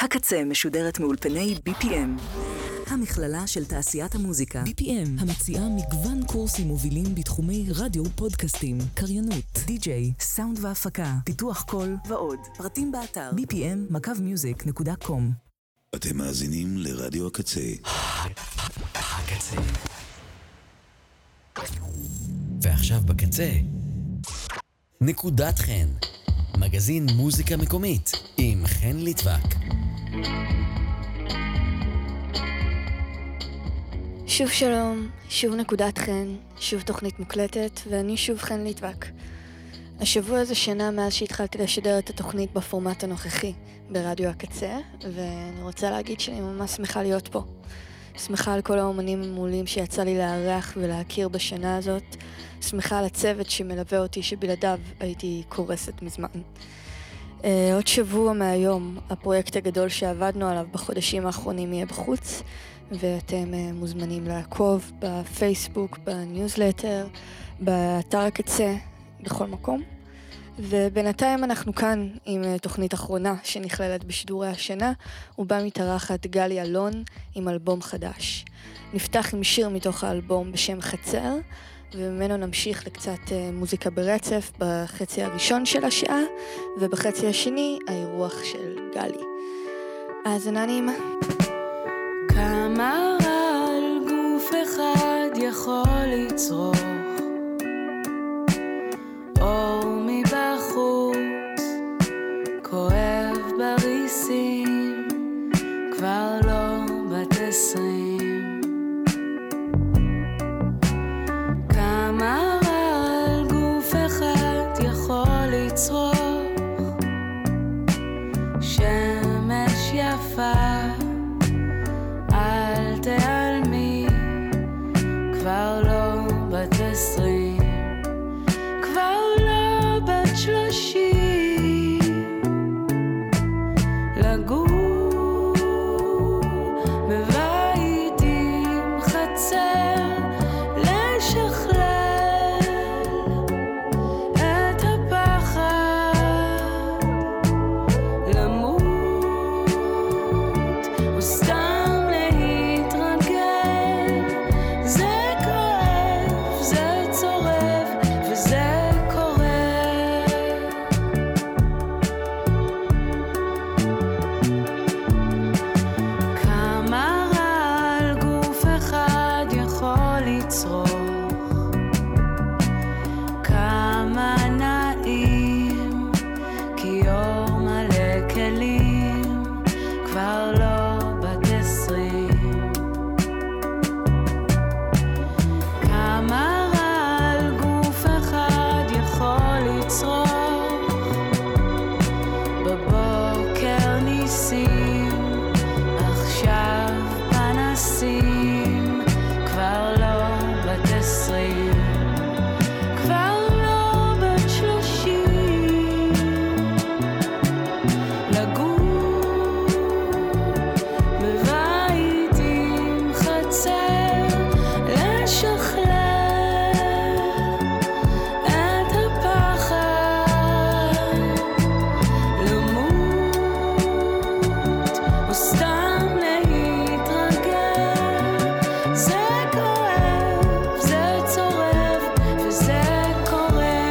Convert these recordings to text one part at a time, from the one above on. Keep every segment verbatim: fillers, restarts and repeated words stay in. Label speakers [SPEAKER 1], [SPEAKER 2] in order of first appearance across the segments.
[SPEAKER 1] הקצה משודרת מאולפני בי פי אם, המכללה של תעשיית המוזיקה.
[SPEAKER 2] בי פי אם המציעה מגוון קורסים מובילים בתחומי רדיו, פודקאסטים, קריינות, די-ג'יי,
[SPEAKER 1] סאונד והפקה, פיתוח קול ועוד. פרטים באתר בי פי אם מקו מיוזיק נקודה קום.
[SPEAKER 3] אתם מאזינים לרדיו הקצה.
[SPEAKER 2] הקצה. ועכשיו בקצה, נקודת חן, מגזין מוזיקה מקומית עם חן ליטבק.
[SPEAKER 4] שוב שלום, שוב נקודת חן, שוב תוכנית מוקלטת, ואני שוב חן ליטבק. השבוע זה שנה מאז שהתחלתי לשדר את התוכנית בפורמט הנוכחי ברדיו הקצה, ואני רוצה להגיד שאני ממש שמחה להיות פה. שמחה על כל האומנים המעולים שיצא לי לארח ולהכיר בשנה הזאת. שמחה על הצוות שמלווה אותי שבלעדיו הייתי קורסת מזמן. Uh, עוד שבוע מהיום הפרויקט הגדול שעבדנו עליו בחודשים האחרונים יהיה בחוץ, ואתם uh, מוזמנים לעקוב בפייסבוק, בניוזלטר, באתר הקצה, בכל מקום. ובינתיים אנחנו כאן עם uh, תוכנית אחרונה שנכללת בשידורי השנה, ובה מתארחת גלי אלון עם אלבום חדש. נפתח עם שיר מתוך האלבום בשם חצר, וממנו נמשיך לקצת uh, מוזיקה ברצף בחצי הראשון של השעה, ובחצי השני האירוח של גלי. האזנה נעימה.
[SPEAKER 5] כמה רע על גוף אחד יכול לצרוך אור מבחוץ, כואב בריסים, כבר לא בת עשרים. כמה רע על גוף אחד יכול לצרוך שמש יפה, אל תעלמי, כבר לא בת עשרים, כבר לא בת שלושים, לגור בבית עם חצר, לשכלל את הפחד, למות או סתם להתרגל. זה כואב, זה צורב וזה קורה. כמה רע על גוף אחד יכול לצרוך, כמה נעים, כי אור מלא כלים, כבר לא בת עשרים. כמה רע על גוף אחד יכול לצרוך, בבוקר ניסים, עכשיו פנסים, כבר לא בת עשרים, כבר לא בת שלושים, לגור בבית עם חצר, לשכלל את הפחד, למות או סתם להתרגל. זה כואב, זה צורב וזה קורה.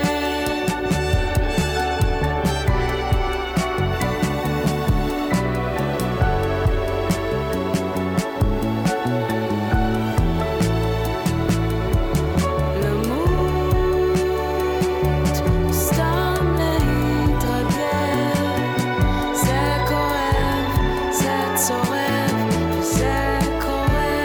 [SPEAKER 5] למות או סתם להתרגל. זה כואב, זה צורב וזה קורה.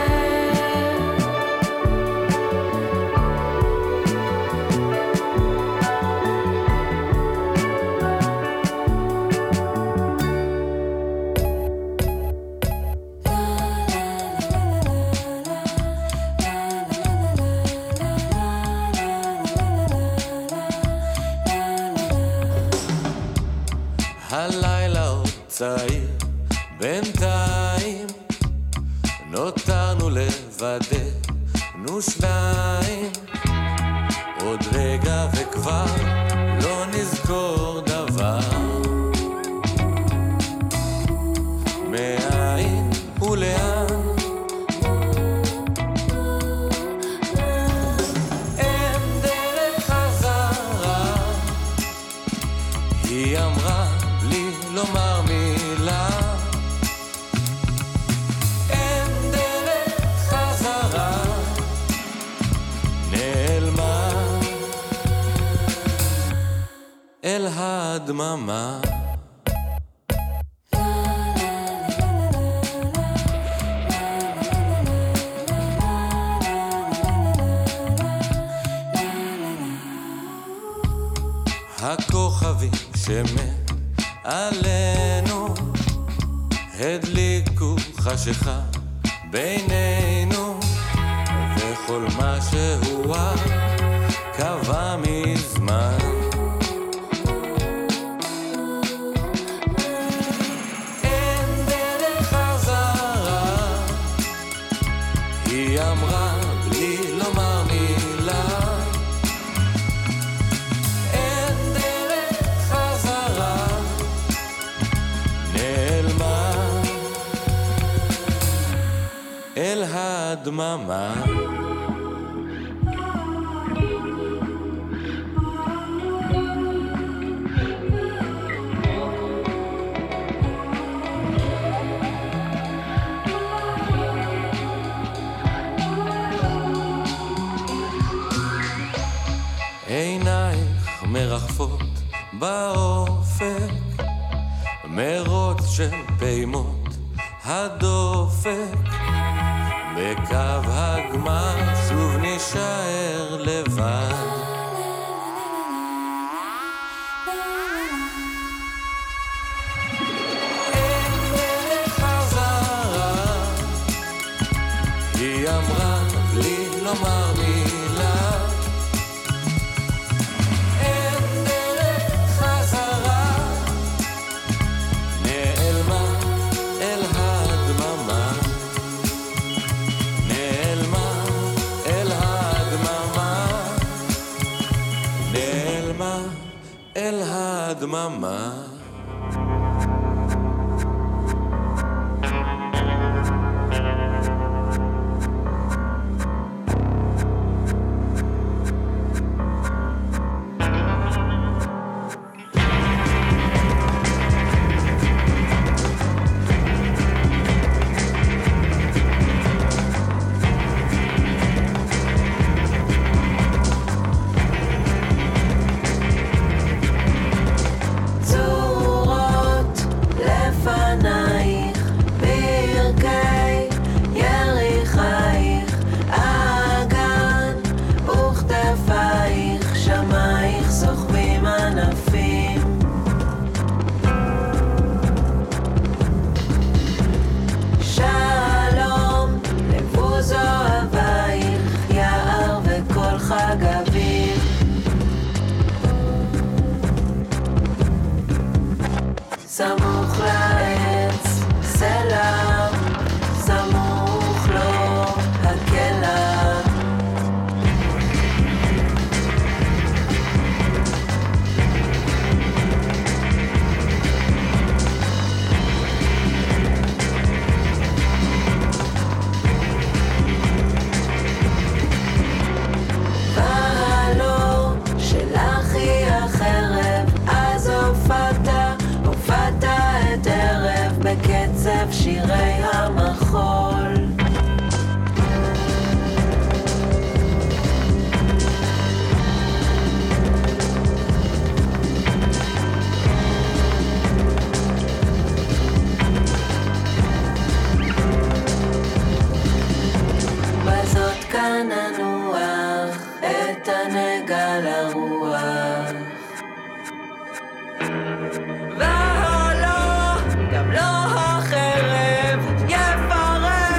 [SPEAKER 6] הלילה עוד צעיר, בינתיים נותרנו לבדנו שניים, עוד רגע וכבר לא נזכור דבר. מילה, אין דרך חזרה, נעלמה אל הדממה. הכוכבים שמעלינו הדליקו חשיכה בינינו, וכל מה שהוא קבע מזמן. אין דרך חזרה, היא אמרה בלי לומר מילה, אל הדממה. עינייך מרחפות באופק, מרוץ של פעימות הדופק, בקו הגמר שוב נשאר לבד. אין דרך חזרה, היא אמרה בלי לומר מילה, אין דרך חזרה, נעלמה אל הדממה. אל הדממה.
[SPEAKER 5] סמוך לעץ סלע, סמוך לו הקלה, והלא שלך היא החרב, אז הופעת הופעת את ערב בקצב שירי המחול. בזאת כאן הנוח את הנגע לרוח, והלא גם לא החרב יפרק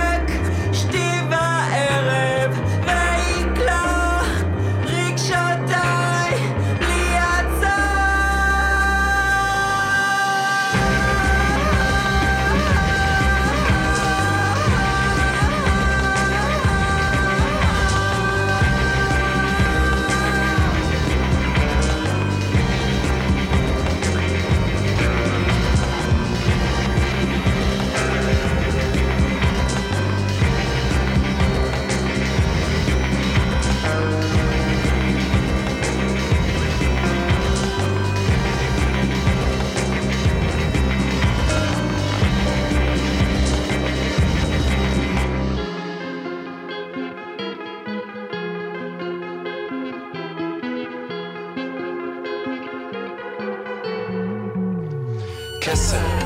[SPEAKER 7] כסף,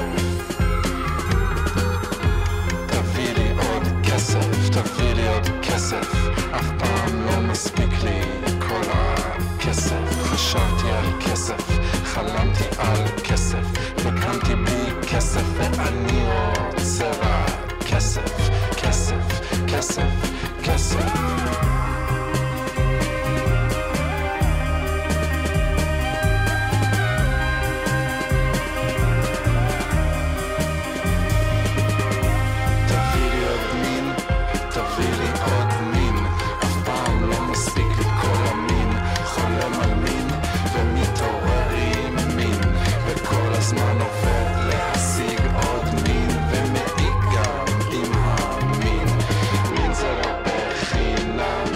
[SPEAKER 7] תביא לי עוד כסף, תביא לי עוד כסף, אף פעם לא מספיק לי כל הכסף. חשבתי על כסף, חלמתי על כסף, וקמתי בי כסף, ואני רוצה רק כסף, כסף, כסף, כסף. הזמן עובד להשיג עוד מין, ומעיק גם עם המין. מין זה לא בחינם,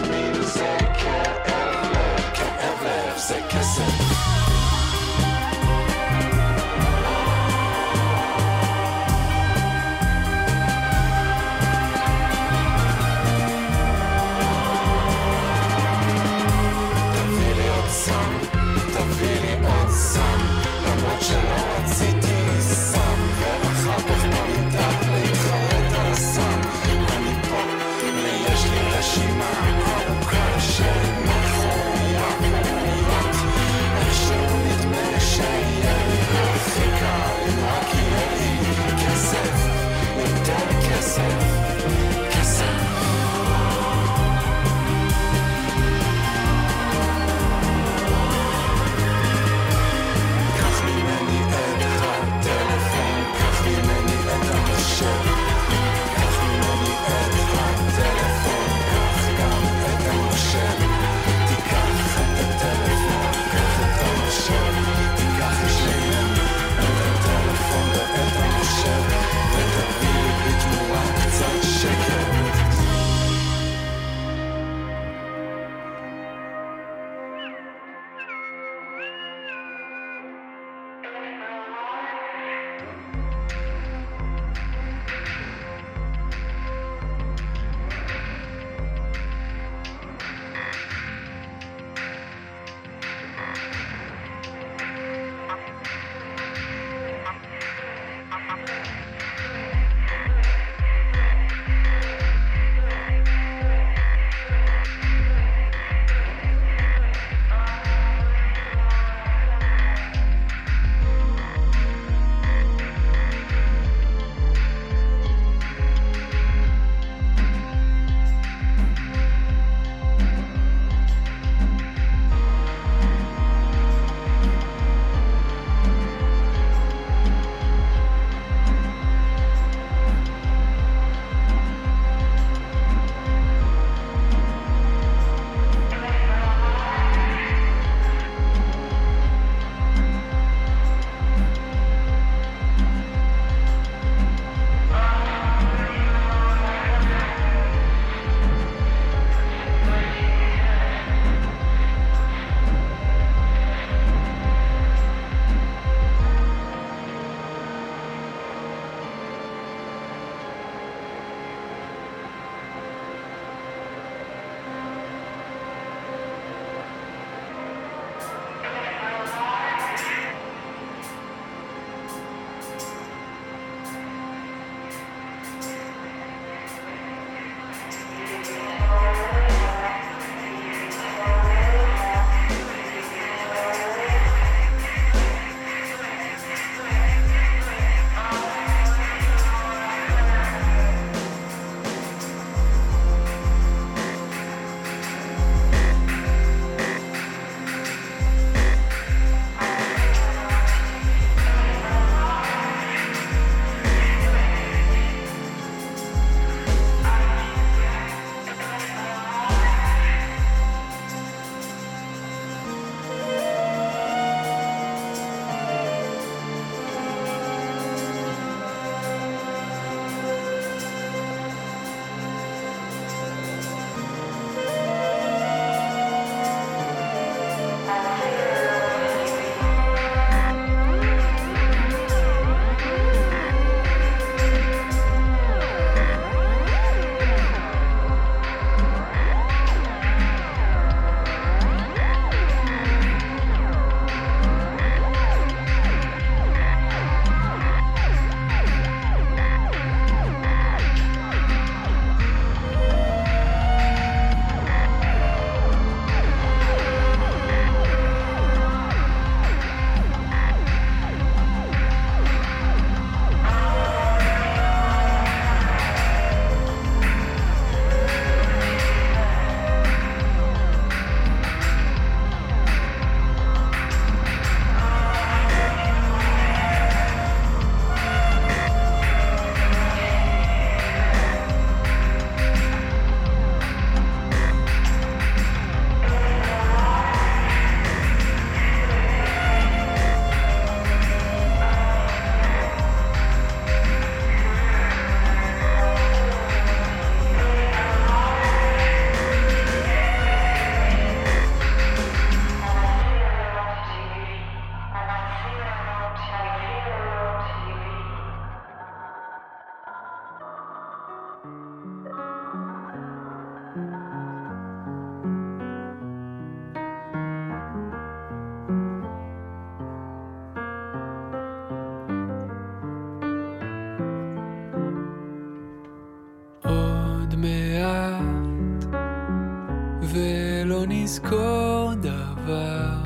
[SPEAKER 8] נזכור דבר,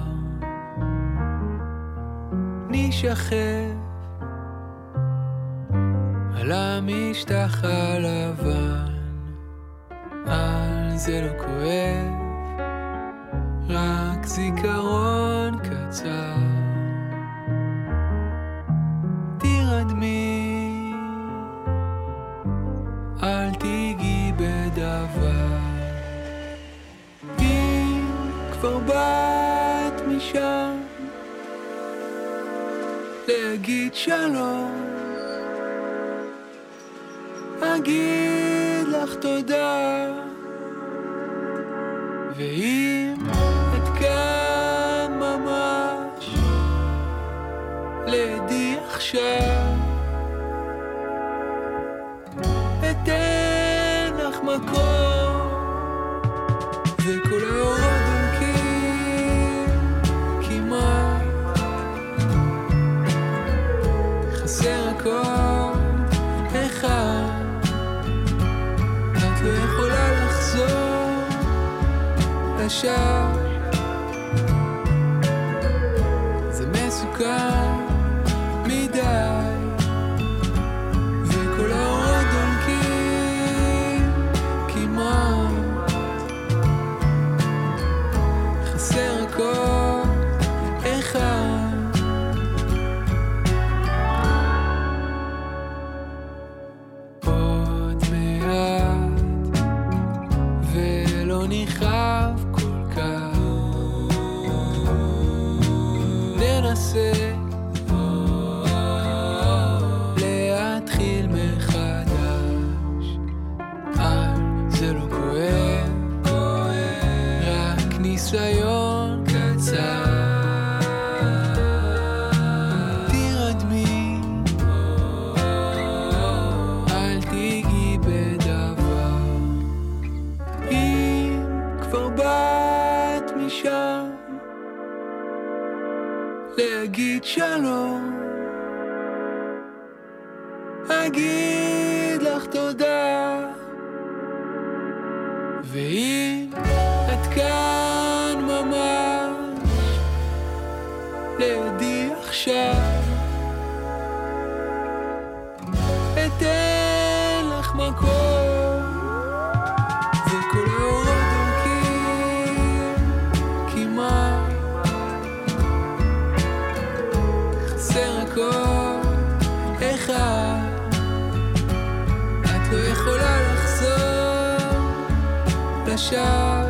[SPEAKER 8] נשכב על המשטח הלבן, על זה לא כואב, רק זיכרון קצר. תירדמי, אל תיגעי בדבר. אם כבר באת משם להגיד שלום, אגיד לך תודה. ואם את כאן ממש לידי עכשיו, אתן לך מקום, וכל האורות דולקים כמעט, חסר הכל אחד, את לא יכולה לחזור לשם, זה מסוכן מדי, וכל האורות דולקים כמעט, חסר הכל אחד. עוד מעט ולא נחרב כל כך, ננסה להתחיל מחדש, על זה לא כואב, רק ניסיון קצר. תירדמי, אל תיגעי בדבר. אם כבר באת משם להגיד שלום, אגיד לך תודה. ואם את כאן ממש לידי עכשיו, אתן לך מקום, וכל האורות דולקים כמעט, חסר הכל אחד, את לא יכולה לחזור לשם,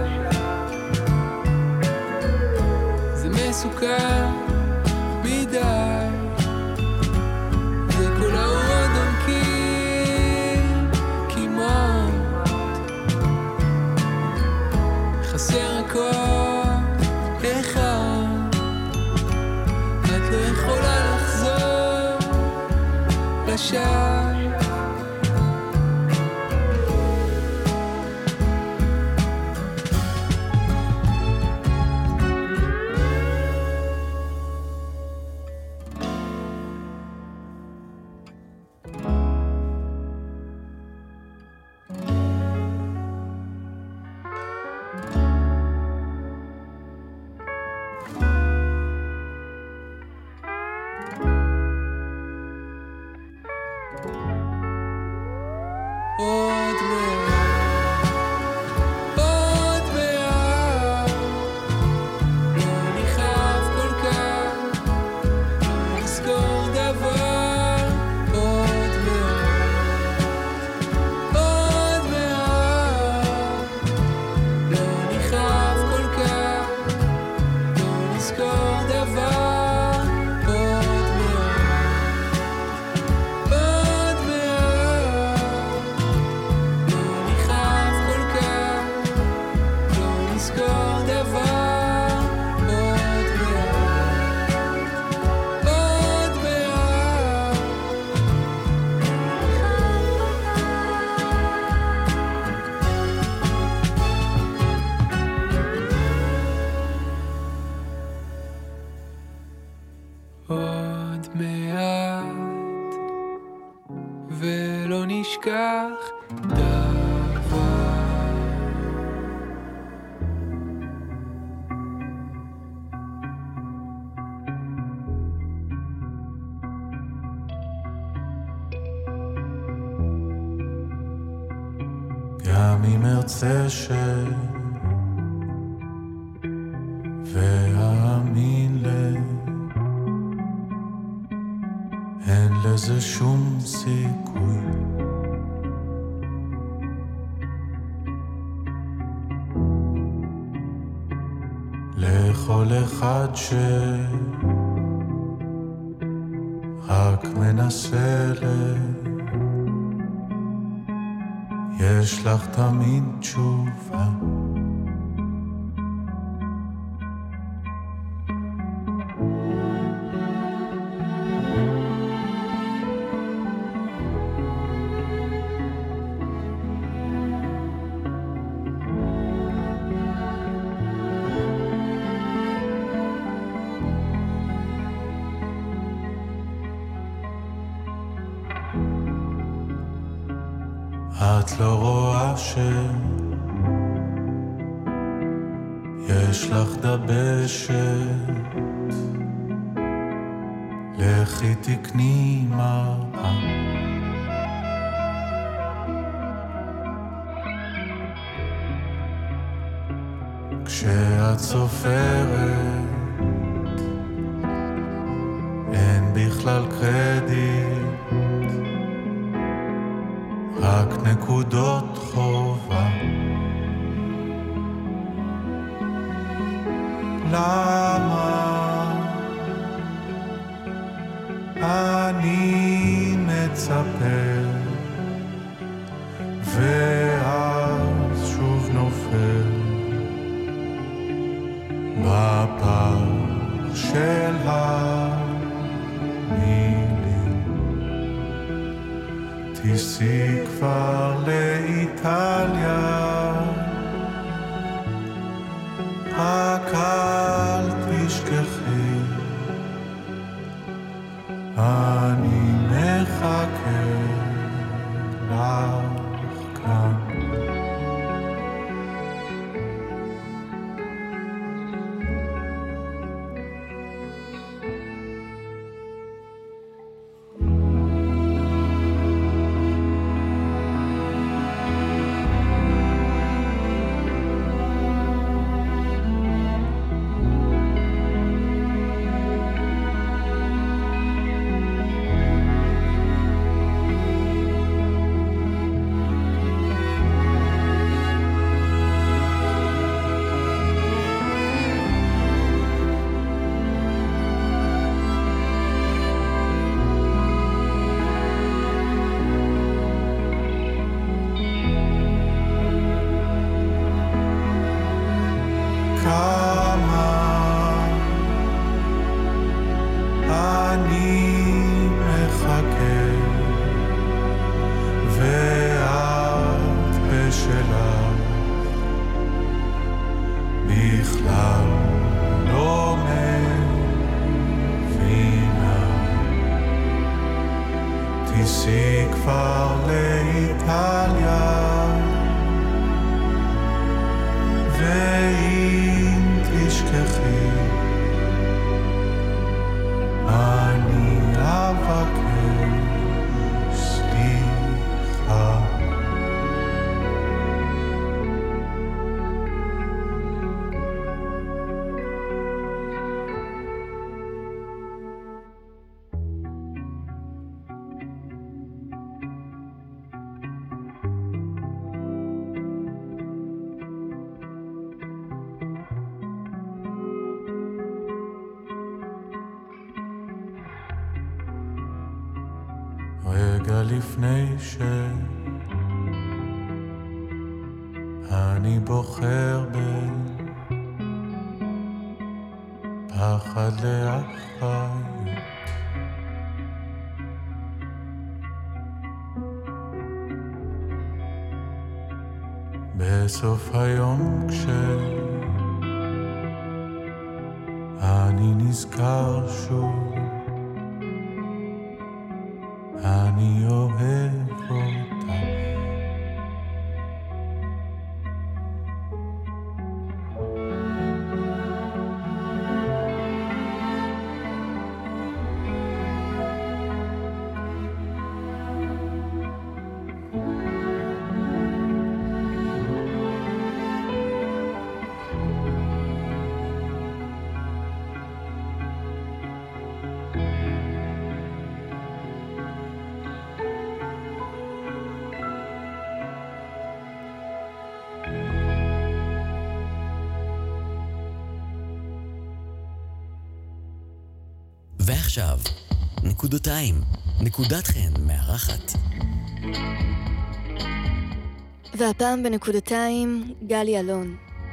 [SPEAKER 8] זה מסוכן מדי, וכל האורות דולקים כמעט, חסר הכל אחד, את לא יכולה לחזור לשם. עוד מעט, עוד מעט, לא נחרב כל כך, לא נזכור דבר. עוד מעט, עוד מעט, לא נחרב כל כך, לא נזכור דבר. עוד מעט ולא נשכח דבר.
[SPEAKER 9] גם אם ארצה ש... ואאמין ל... אין לזה שום סיכוי. לכל אחד ש... רק מנסה ל... יש לך תמיד תשובה. את לא רואה שיש לך דבשת, לכי תקני מראה. כשאת סופרת אין בכלל קרדיט, רק נקודות חובה. למה אני מצפה ואז שוב נופל בפח של המילים? תיסי כבר לאיטליה, רק אל תשכחי, אני מחכה לך כאן. רגע לפני שאני בוחר בין פחד לאחריות, בסוף היום כשאני נזכר שוב אני אוהב אותך.
[SPEAKER 10] ועכשיו, נקודותיים, נקודת חן מארחת.
[SPEAKER 4] והפעם בנקודתיים, גלי אלון.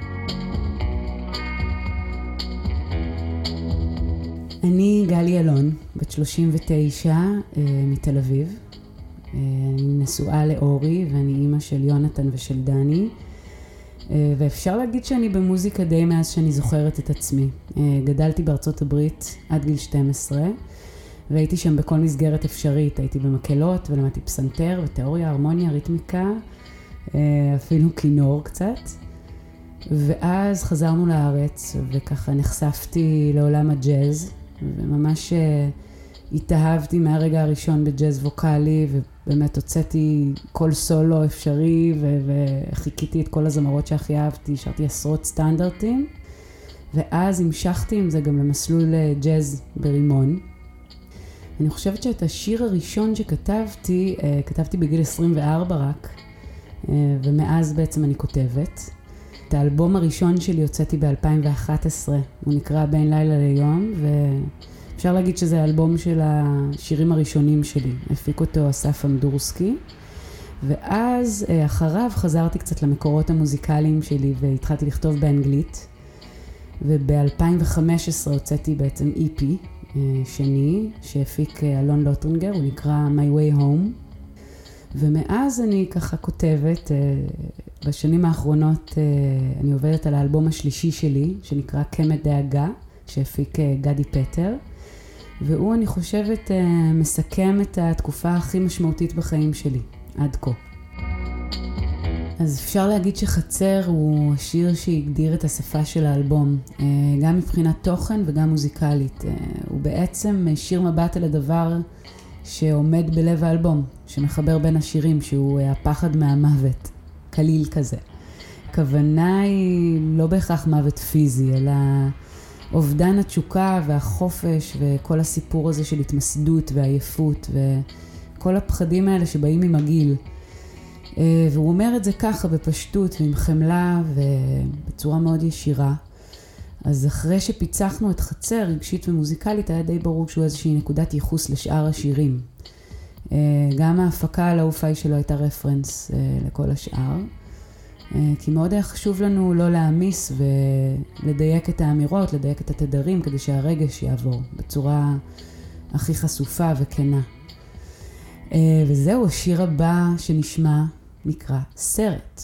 [SPEAKER 11] אני גלי אלון, בת שלושים ותשע, מתל אביב. אני נשואה לאורי ואני אימא של יונתן ושל דני. ואפשר להגיד שאני במוזיקה די מאז שאני זוכרת את עצמי. גדלתי בארצות הברית עד גיל שתים עשרה, והייתי שם בכל מסגרת אפשרית. הייתי במקהלות ולמדתי פסנתר ותיאוריה, הרמוניה, ריתמיקה, אפילו כינור קצת. ואז חזרנו לארץ וככה נחשפתי לעולם הג'אז, וממש התאהבתי מהרגע הראשון בג'אז ווקלי, ובאמת הוצאתי כל סולו אפשרי ו- וחיכיתי את כל הזמרות שהכי אהבתי, שרתי עשרות סטנדרטים, ואז המשכתי עם זה גם למסלול ג'אז ברימון. אני חושבת שאת השיר הראשון שכתבתי, כתבתי בגיל עשרים וארבע רק, ומאז בעצם אני כותבת. את האלבום הראשון שלי הוצאתי ב-אלפיים ואחת עשרה, הוא נקרא בין לילה ליום, ואפשר להגיד שזה האלבום של השירים הראשונים שלי. הפיק אותו אסף אמדורסקי, ואז אחריו חזרתי קצת למקורות המוזיקליים שלי והתחלתי לכתוב באנגלית, וב-אלפיים וחמש עשרה הוצאתי בעצם אי פי שני שהפיק אלון לוטרינגר, הוא נקרא My Way Home, ומאז אני ככה כותבת. בשנים האחרונות אני עובדת על האלבום השלישי שלי, שנקרא קמת דאגה, שהפיק גדי פטר, והוא, אני חושבת, מסכם את התקופה הכי משמעותית בחיים שלי, עד כה. אז אפשר להגיד שחצר הוא השיר שהגדיר את השפה של האלבום, גם מבחינת תוכן וגם מוזיקלית. הוא בעצם שיר מבט על הדבר שעומד בלב האלבום, שמחבר בין השירים, שהוא הפחד מהמוות, כליל כזה. הכוונה היא לא בהכרח מוות פיזי, אלא אובדן התשוקה והחופש וכל הסיפור הזה של התמסדות ועייפות וכל הפחדים האלה שבאים עם הגיל. והוא אומר את זה ככה בפשטות ועם חמלה ובצורה מאוד ישירה. אז אחרי שפיצחנו את חצר רגשית ומוזיקלית, היה די ברור שהוא איזושהי נקודת ייחוס לשאר השירים. גם ההפקה על האופאי שלו הייתה רפרנס לכל השאר, כי מאוד היה חשוב לנו לא להמיס ולדייק את האמירות, לדייק את התדרים, כדי שהרגש יעבור בצורה הכי חשופה וכנה. וזהו, השיר הבא שנשמע נקרא סרט.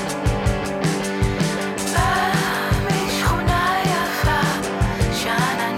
[SPEAKER 12] שכונה יפה, שנה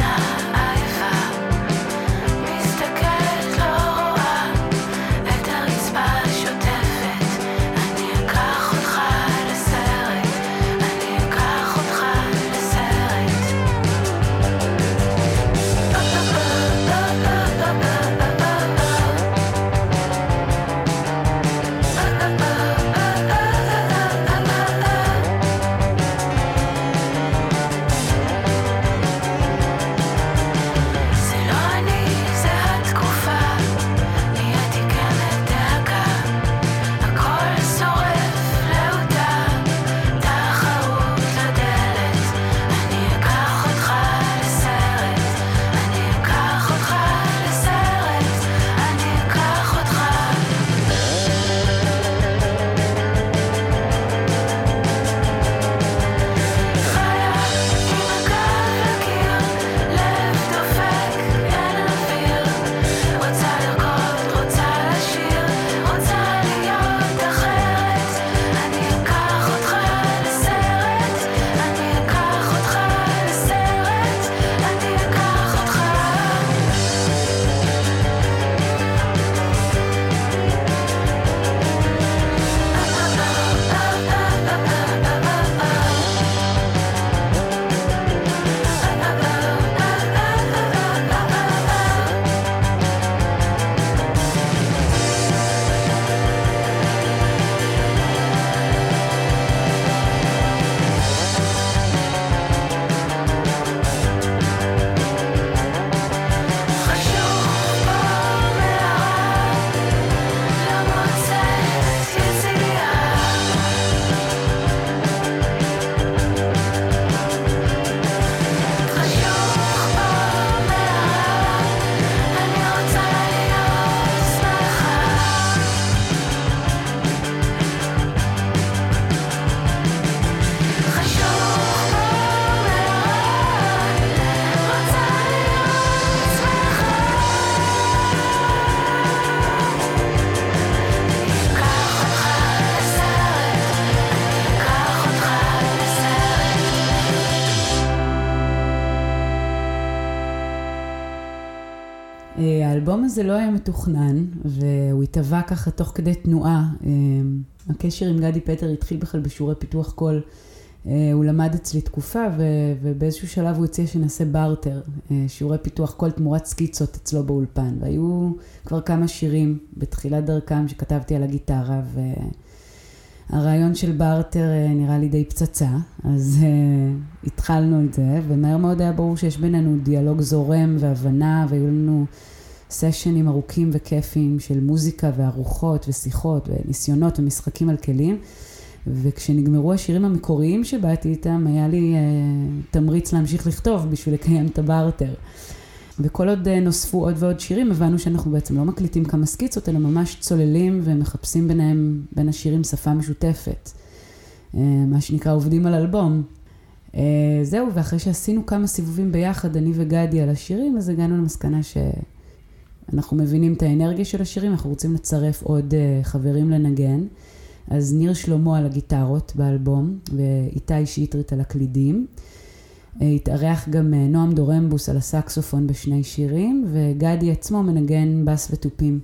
[SPEAKER 11] האלבום הזה לא היה מתוכנן, והוא התהווה ככה תוך כדי תנועה. הקשר עם גדי פטר התחיל בכלל בשיעורי פיתוח קול. הוא למד אצלי תקופה, ובאיזשהו שלב הוא הציע שנעשה בארטר, שיעורי פיתוח קול תמורת סקיצות אצלו באולפן. והיו כבר כמה שירים בתחילת דרכם שכתבתי על הגיטרה, והרעיון של בארטר נראה לי די פצצה, אז התחלנו את זה, ומהר מאוד היה ברור שיש בינינו דיאלוג זורם והבנה, והיו לנו סשנים ארוכים וכיפים של מוזיקה וארוחות ושיחות וניסיונות ומשחקים על כלים, וכשנגמרו השירים המקוריים שבאתי איתם, היה לי uh, תמריץ להמשיך לכתוב בשביל לקיים את הבארטר. וכל עוד uh, נוספו עוד ועוד שירים, הבנו שאנחנו בעצם לא מקליטים כמה סקיצות, אלא ממש צוללים ומחפשים ביניהם, בין השירים שפה משותפת. Uh, מה שנקרא עובדים על אלבום. Uh, זהו, ואחרי שעשינו כמה סיבובים ביחד, אני וגדי על השירים, אז הגענו למסקנה שאנחנו מבינים את האנרגיה של השירים, אנחנו רוצים לצרף עוד uh, חברים לנגן. אז ניר שלמה על הגיטרות באלבום, ואיתי שיטרית על הקלידים. התארח גם נועם דורמבוס על הסקסופון בשני שירים, וגדי עצמו מנגן בס וטופים.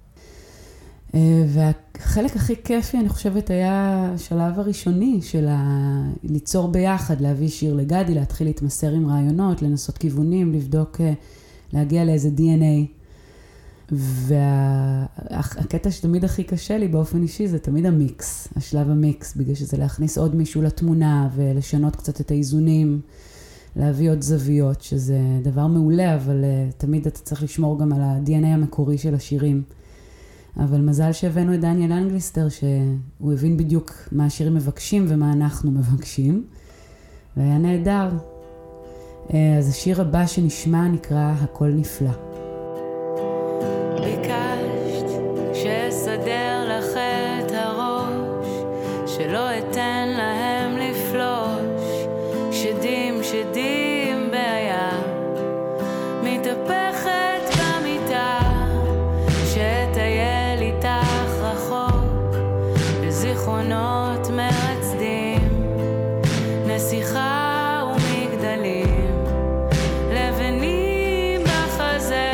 [SPEAKER 11] והחלק הכי כיפי, אני חושבת, היה השלב הראשוני של ה... ליצור ביחד, להביא שיר לגדי, להתחיל להתמסר עם רעיונות, לנסות כיוונים, לבדוק, להגיע לאיזה די אן איי. והקטע שתמיד הכי קשה לי באופן אישי זה תמיד המיקס, השלב המיקס, בגלל שזה להכניס עוד מישהו לתמונה ולשנות קצת את האיזונים, להביא עוד זוויות, שזה דבר מעולה, אבל uh, תמיד אתה צריך לשמור גם על ה-די אן איי המקורי של השירים. אבל מזל שהבאנו את דניאל אנגליסטר, שהוא הבין בדיוק מה השירים מבקשים ומה אנחנו מבקשים, והיה נהדר. Uh, אז השיר הבא שנשמע נקרא הכל נפלא.
[SPEAKER 5] ביקשת שסדר לך את הראש, שלא אתן להם לפלוש, שדים שדים בעיה, מתהפכת במיטה, שתייל איתך רחוק, לזיכרונות מרצדים, נסיכה ומגדלים, לבנים בחזה,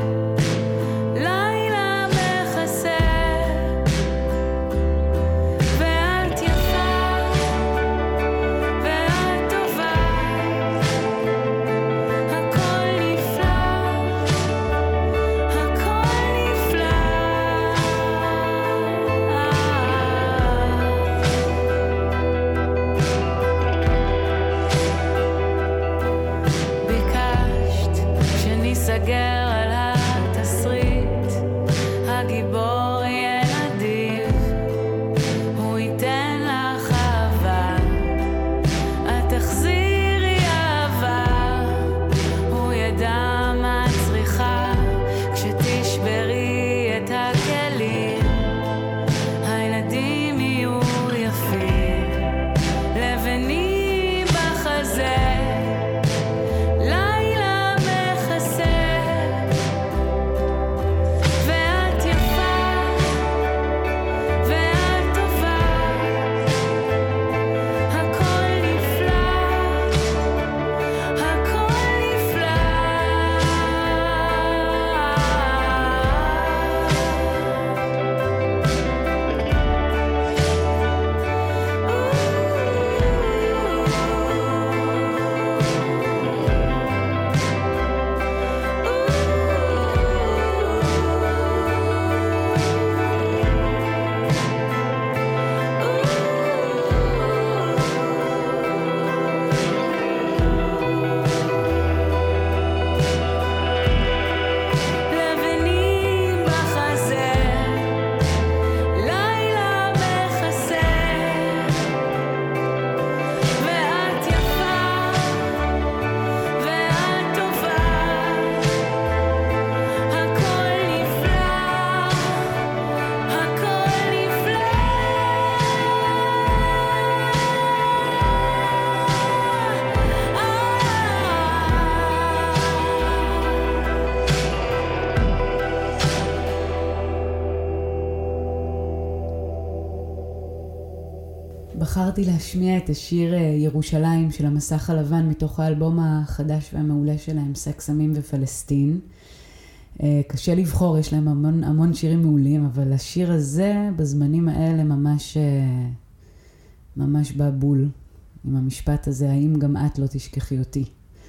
[SPEAKER 11] בחרתי להשמיע את השיר ירושלים של המסך הלבן מתוך האלבום החדש והמעולה שלהם, סקס, סמים ופלסטין. קשה לבחור, יש להם המון, המון שירים מעולים, אבל השיר הזה, בזמנים האלה, ממש, ממש בא בול עם המשפט הזה, האם גם את לא תשכחי אותי.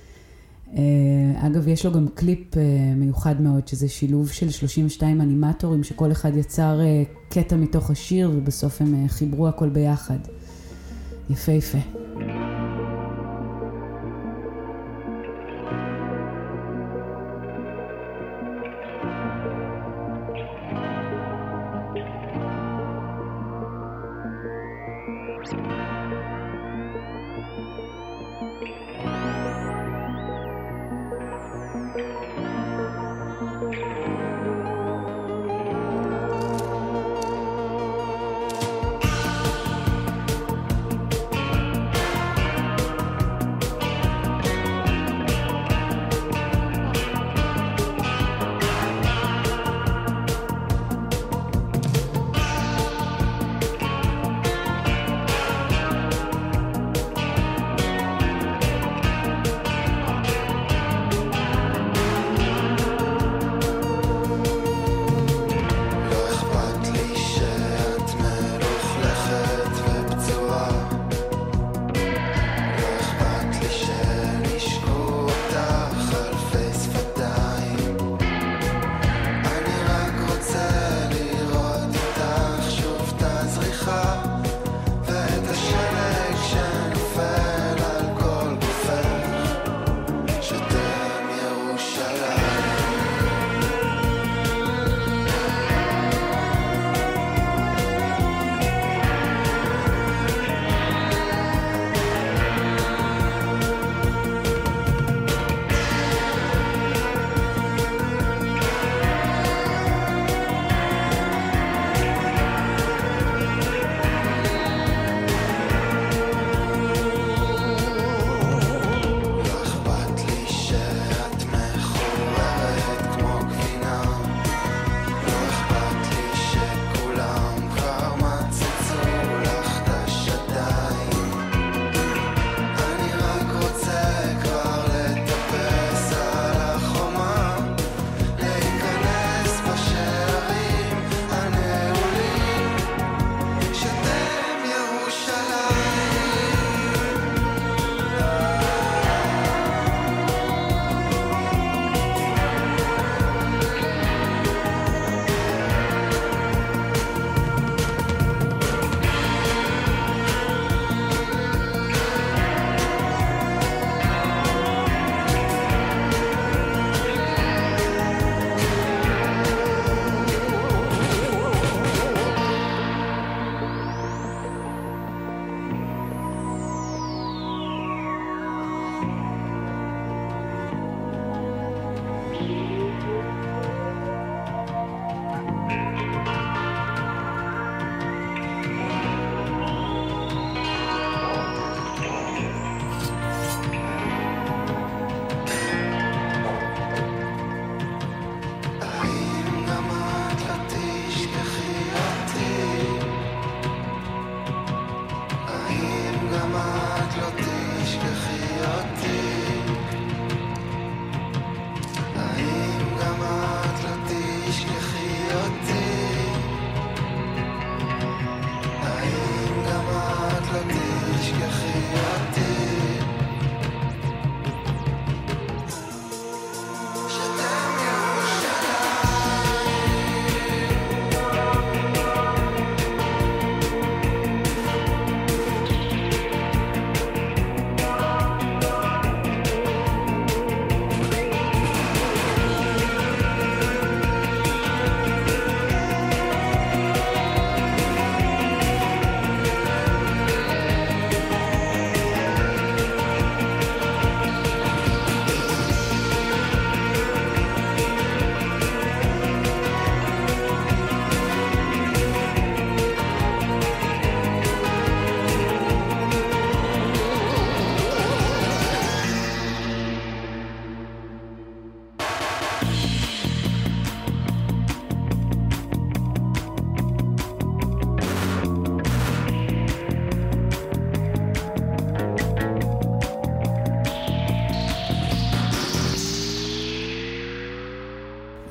[SPEAKER 11] אגב, יש לו גם קליפ מיוחד מאוד, שזה שילוב של שלושים ושתיים אנימטורים, שכל אחד יצר קטע מתוך השיר, ובסוף הם חיברו הכל ביחד. יפה יפה.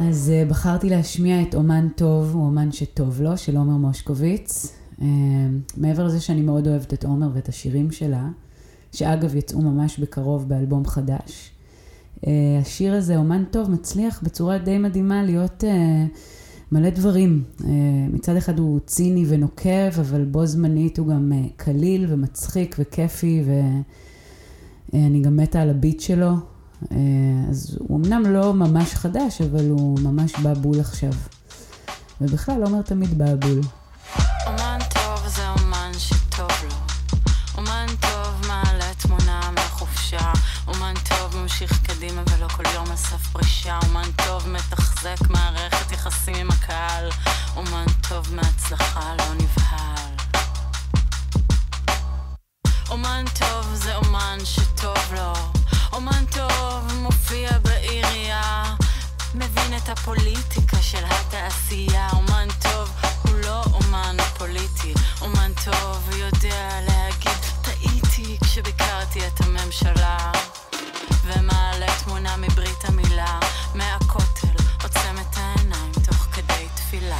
[SPEAKER 11] אז uh, בחרתי להשמיע את אומן טוב, הוא אומן שטוב לו, של עומר מושקוביץ. Uh, מעבר לזה שאני מאוד אוהבת את עומר ואת השירים שלה, שאגב יצאו ממש בקרוב באלבום חדש. Uh, השיר הזה, אומן טוב, מצליח בצורה די מדהימה להיות uh, מלא דברים. Uh, מצד אחד הוא ציני ונוקב, אבל בו זמנית הוא גם uh, קליל ומצחיק וכיפי, ואני גם מתה על הביט שלו. אז הוא אמנם לא ממש חדש, אבל הוא ממש בא בול עכשיו. ובכלל לא אומר תמיד בא בול.
[SPEAKER 12] אומן טוב זה אומן שטוב לו. אומן טוב מעלה תמונה מהחופשה. אומן טוב ממשיך קדימה ולא כל יום אסף פרישה. אומן טוב מתחזק מערכת יחסים עם הקהל. אומן טוב מהצלחה לא נבהל. אומן טוב זה אומן שטוב לו. אומן טוב מופיע בעירייה, מבין את הפוליטיקה של התעשייה. אומן טוב הוא לא אומן פוליטי. אומן טוב יודע להגיד טעיתי כשביקרתי את הממשלה, ומעלה תמונה מברית המילה מהכותל, עוצם את העיניים תוך כדי תפילה.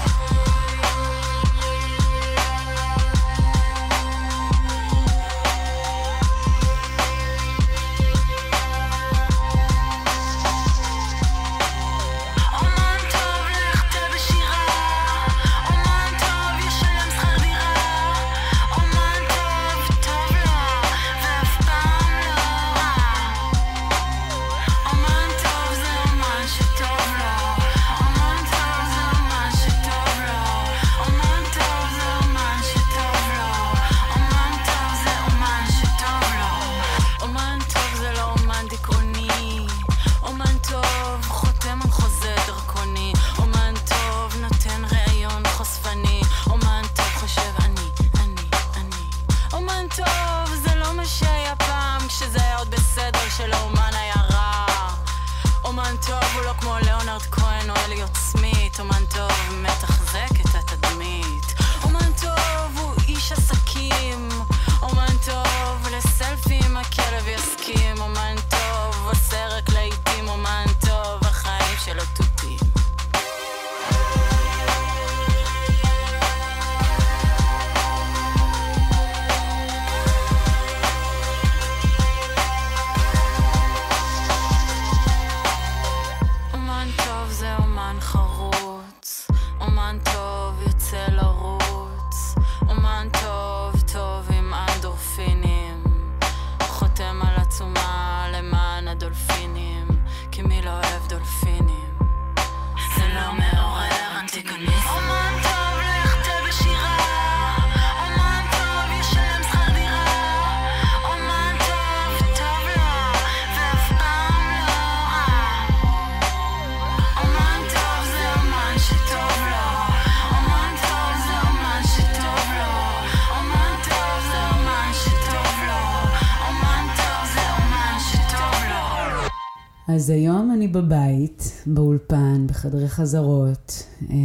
[SPEAKER 11] אז היום אני בבית, באולפן, בחדרי חזרות,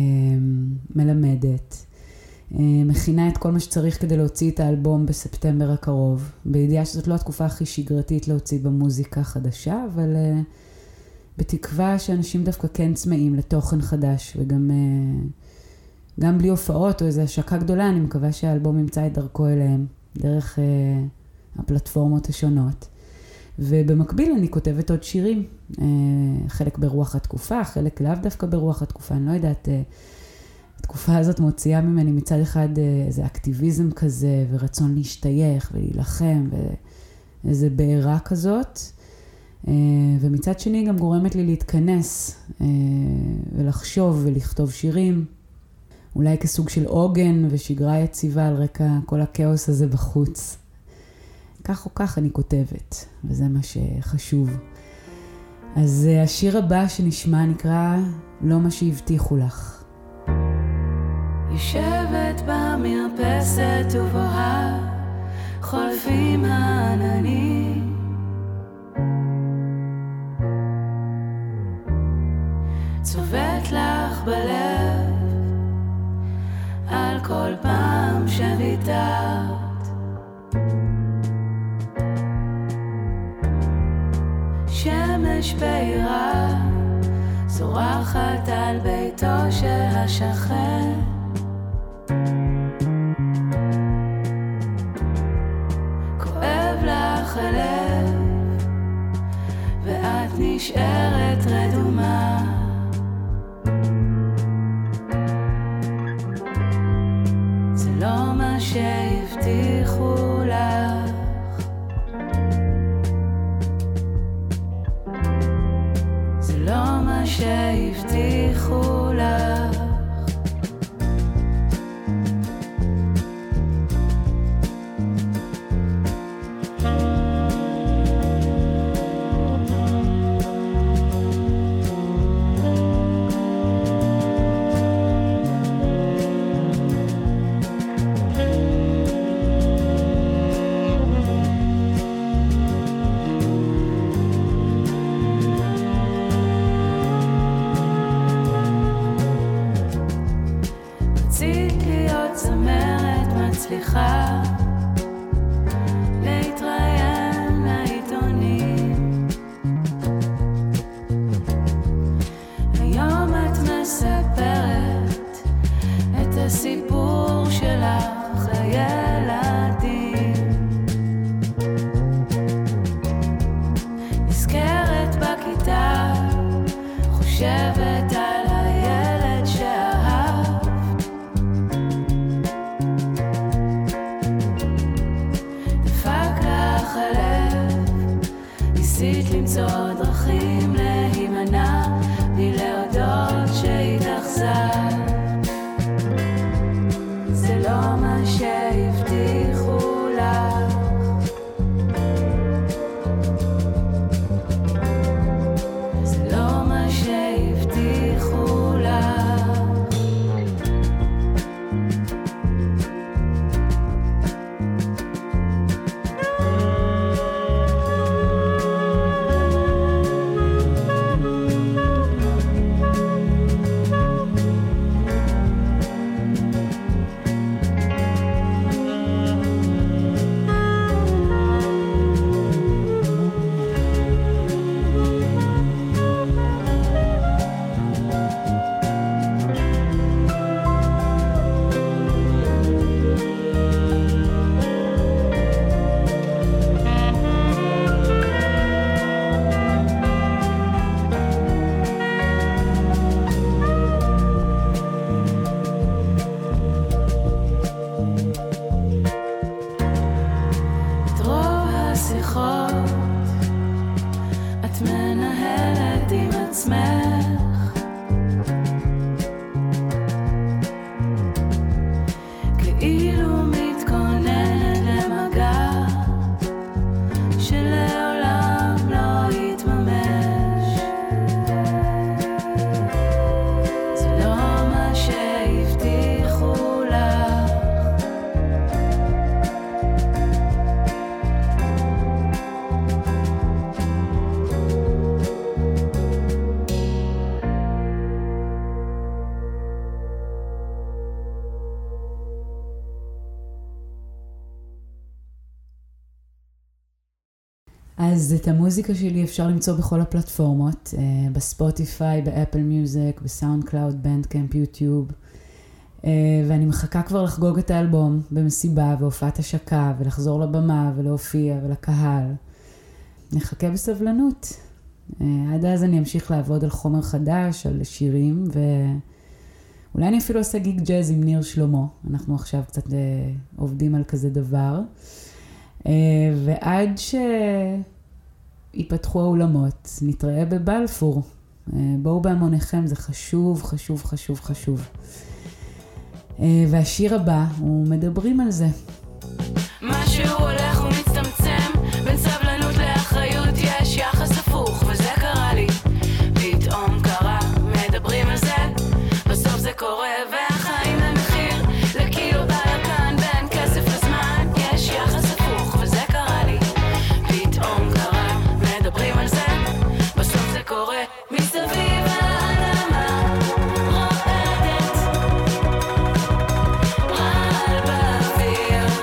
[SPEAKER 11] מלמדת, מכינה את כל מה שצריך כדי להוציא את האלבום בספטמבר הקרוב, בידיעה שזאת לא התקופה הכי שגרתית להוציא במוזיקה חדשה, אבל בתקווה שאנשים דווקא כן צמאים לתוכן חדש, וגם גם בלי הופעות או איזו השקה גדולה, אני מקווה שהאלבום ימצא את דרכו אליהם, דרך הפלטפורמות השונות. ובמקביל אני כותבת עוד שירים, חלק ברוח התקופה, חלק לאו דווקא ברוח התקופה, אני לא יודעת, התקופה הזאת מוציאה ממני מצד אחד איזה אקטיביזם כזה, ורצון להשתייך ולהילחם, ואיזה בעירה כזאת, ומצד שני גם גורמת לי להתכנס, ולחשוב ולכתוב שירים, אולי כסוג של עוגן ושגרה יציבה על רקע כל הכאוס הזה בחוץ. כך או כך אני כותבת, וזה מה שחשוב. אז השיר הבא שנשמע נקרא לא מה שהבטיחו לך.
[SPEAKER 5] יושבת במרפסת ובוהה, חולפים העננים, צובט לך בלב על כל פעם שוויתרת, שמש בהירה צורחת על ביתו של השכן, כואב לך הלב ואת נשארת רדומה. זה לא מה שהבטיחו לך, זה לא מה שהבטיחו לך. מצליחה להתראיין לעיתונים, היום את מספרת את הסיפור שלך לילדים, נזכרת בכיתה, חושבת על הילד שאהבת, ניסית למצוא דרכים להימנע בלי להודות שהתאכזבת, זה לא מה שהבטיחו לך, זה לא מה שהבטיחו לך.
[SPEAKER 11] אז את המוזיקה שלי אפשר למצוא בכל הפלטפורמות, בספוטיפיי, באפל מיוזיק, בסאונד קלאוד, בנדקאמפ, יוטיוב. ואני מחכה כבר לחגוג את האלבום במסיבה והופעת השקה, ולחזור לבמה ולהופיע ולקהל. נחכה בסבלנות. עד אז אני אמשיך לעבוד על חומר חדש, על שירים, ואולי אני אפילו עושה גיג ג'אז עם ניר שלמה. אנחנו עכשיו קצת עובדים על כזה דבר. ועד שיפתחו האולמות, נתראה בבלפור. בואו בהמוניכם, זה חשוב, חשוב, חשוב, חשוב. והשיר הבא, הוא מדברים על זה.
[SPEAKER 5] משהו הולך ומצטמצם, בין סבלנות לאחריות יש יחס הפוך, וזה קרה לי, פתאום קרה, מדברים על זה, בסוף זה קורה, והחיים הם מחיר, לקילו בירקן, בין כסף לזמן, יש יחס הפוך, וזה קרה לי, פתאום קרה, מדברים על זה, בסוף זה קורה, מסביב האדמה, רועדת, רעל באוויר,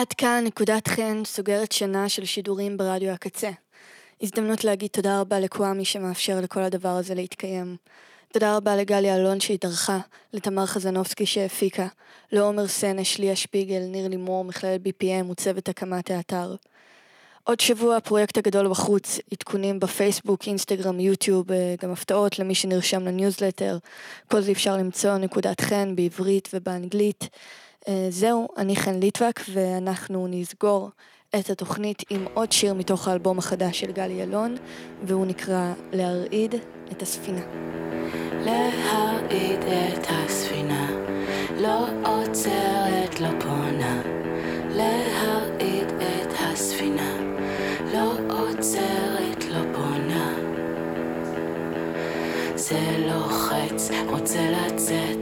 [SPEAKER 4] עד כאן נקודת חן סוגרת שנה של שידורים ברדיו הקצה. הזדמנות להגיד תודה רבה לקוואמי שמאפשר לכל הדבר הזה להתקיים. תודה רבה לגלי אלון שהתארחה, לתמר חזנובסקי שהפיקה, לעומר סנש, ליה שפיגל, ניר לימור, מכללת בי פי אם וצוות הקמת האתר. עוד שבוע הפרויקט הגדול בחוץ, עדכונים בפייסבוק, אינסטגרם, יוטיוב, גם הפתעות למי שנרשם לניוזלטר. כל זה אפשר למצוא נקודת חן בעברית ובאנגלית. זהו, אני חן ליטבק ואנחנו נסגור את התוכנית עם עוד שיר מתוך האלבום החדש של גלי אלון, והוא נקרא להרעיד את הספינה.
[SPEAKER 5] להרעיד את הספינה, לא עוצרת, לא פונה. להרעיד את הספינה, לא עוצרת, לא פונה. זה לוחץ, רוצה לצאת,